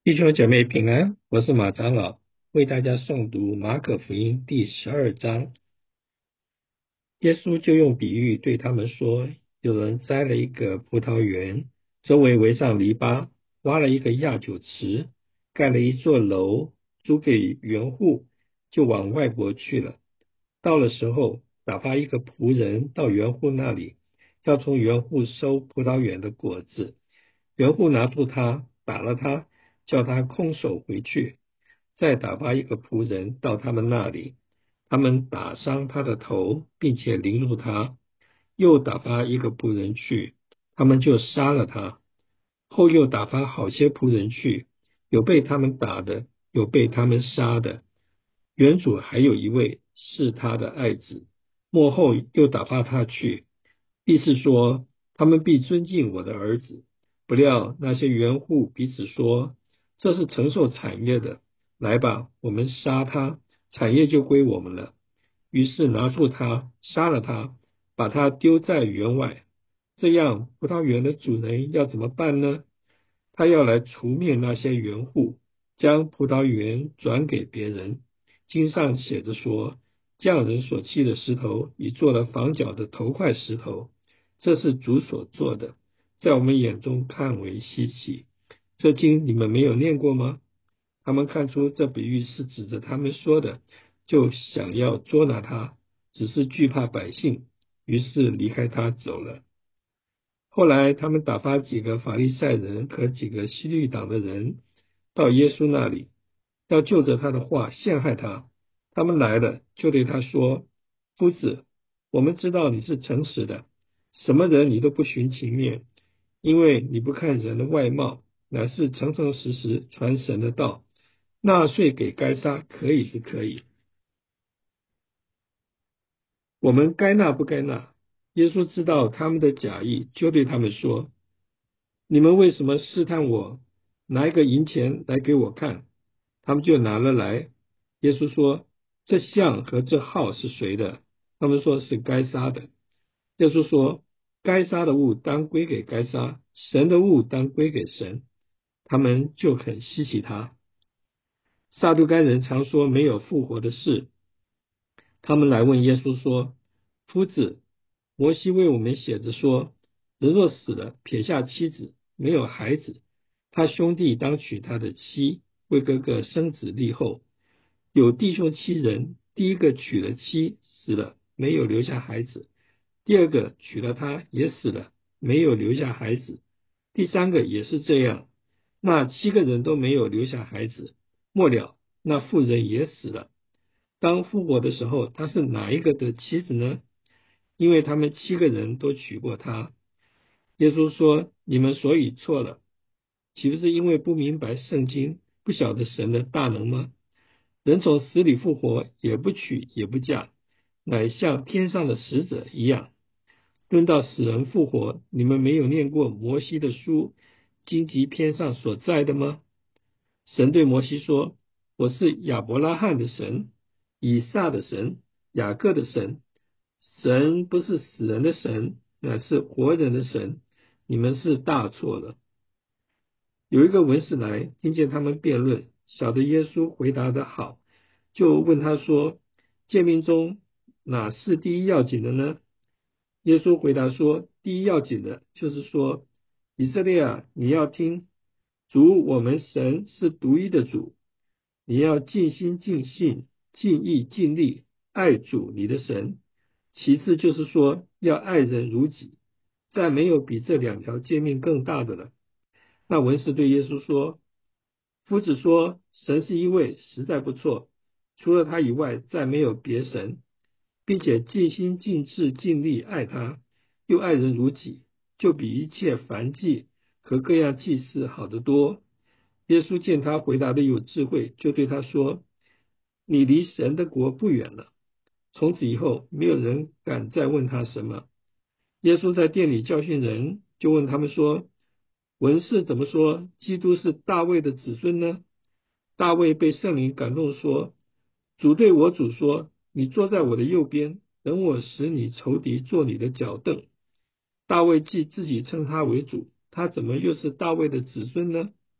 弟兄姐妹平安，我是马长老，为大家诵读马可福音第12章。耶稣就用比喻对他们说，有人栽了一个葡萄园，周围围上篱笆，挖了一个压酒池，盖了一座楼，租给园户，就往外国去了。到了时候，打发一个仆人到园户那里，要从园户收葡萄园的果子。园户拿住他，打了他，叫他空手回去。再打发一个仆人到他们那里，他们打伤他的头，并且凌辱他。又打发一个仆人去，他们就杀了他。后又打发好些仆人去，有被他们打的，有被他们杀的。原主还有一位是他的爱子，末后又打发他去，意思说他们必尊敬我的儿子。不料那些园户彼此说：这是承受产业的，来吧，我们杀他，产业就归我们了。于是拿住他，杀了他，把他丢在园外。这样，葡萄园的主人要怎么办呢？他要来除灭那些园户，将葡萄园转给别人。经上写着说，匠人所砌的石头，已做了房角的头块石头。这是主所做的，在我们眼中看为稀奇。这经你们没有念过吗？他们看出这比喻是指着他们说的，就想要捉拿他，只是惧怕百姓，于是离开他走了。后来他们打发几个法利赛人和几个希律党的人到耶稣那里，要就着他的话陷害他。他们来了，就对他说：夫子，我们知道你是诚实的，什么人你都不徇情面，因为你不看人的外貌，乃是诚诚实实传神的道。纳税给该撒可以不可以？我们该纳不该纳？耶稣知道他们的假意，就对他们说：你们为什么试探我？拿一个银钱来给我看。他们就拿了来。耶稣说：这像和这号是谁的？他们说是该撒的。耶稣说：该撒的物当归给该撒，神的物当归给神。他们就很稀奇他。撒都该人常说没有复活的事，他们来问耶稣说：夫子，摩西为我们写着说，人若死了，撇下妻子，没有孩子，他兄弟当娶他的妻，为哥哥生子立后。有弟兄七人，第一个娶了妻，死了，没有留下孩子；第二个娶了她，也死了，没有留下孩子；第三个也是这样。那七个人都没有留下孩子。末了，那妇人也死了。当复活的时候，她是哪一个的妻子呢？因为他们七个人都娶过她。耶稣说：你们所以错了，岂不是因为不明白圣经，不晓得神的大能吗？人从死里复活，也不娶也不嫁，乃像天上的使者一样。论到死人复活，你们没有念过摩西的书、荆棘篇上所在的吗？神对摩西说：我是亚伯拉罕的神，以撒的神，雅各的神。神不是死人的神，乃是活人的神。你们是大错了。有一个文士来，听见他们辩论，晓得耶稣回答得好，就问他说：诫命中哪是第一要紧的呢？耶稣回答说：第一要紧的就是说，以色列啊，你要听，主我们神是独一的主，你要尽心尽性尽意尽力爱主你的神。其次就是说，要爱人如己，再没有比这两条诫命更大的了。那文士对耶稣说：夫子说神是一位，实在不错，除了他以外，再没有别神，并且尽心尽智尽力爱他，又爱人如己，就比一切燔祭和各样祭祀好得多。耶稣见他回答的有智慧，就对他说：你离神的国不远了。从此以后，没有人敢再问他什么。耶稣在店里教训人，就问他们说：文士怎么说基督是大卫的子孙呢？大卫被圣灵感动说：主对我主说，你坐在我的右边，等我使你仇敌坐你的脚凳。大卫既自己称他为主，他怎么又是大卫的子孙呢？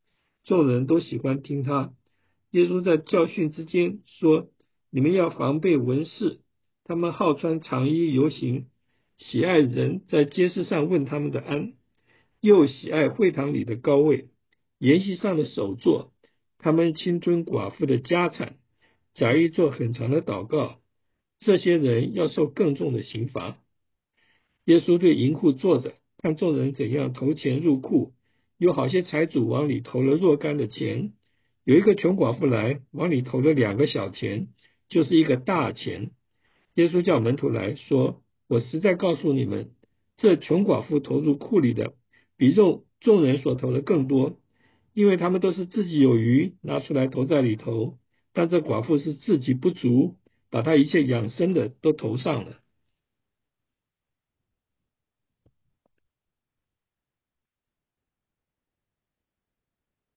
众人都喜欢听他。耶稣在教训之间说：你们要防备文士，他们好穿长衣游行，喜爱人在街市上问他们的安，又喜爱会堂里的高位，筵席上的首座。他们侵吞寡妇的家产，假意做很长的祷告。这些人要受更重的刑罚。耶稣对银库坐着，看众人怎样投钱入库。有好些财主往里投了若干的钱，有一个穷寡妇来，往里投了2个小钱，就是一个大钱。耶稣叫门徒来说：我实在告诉你们，这穷寡妇投入库里的，比众人所投的更多，因为他们都是自己有余，拿出来投在里头，但这寡妇是自己不足，把她一切养生的都投上了。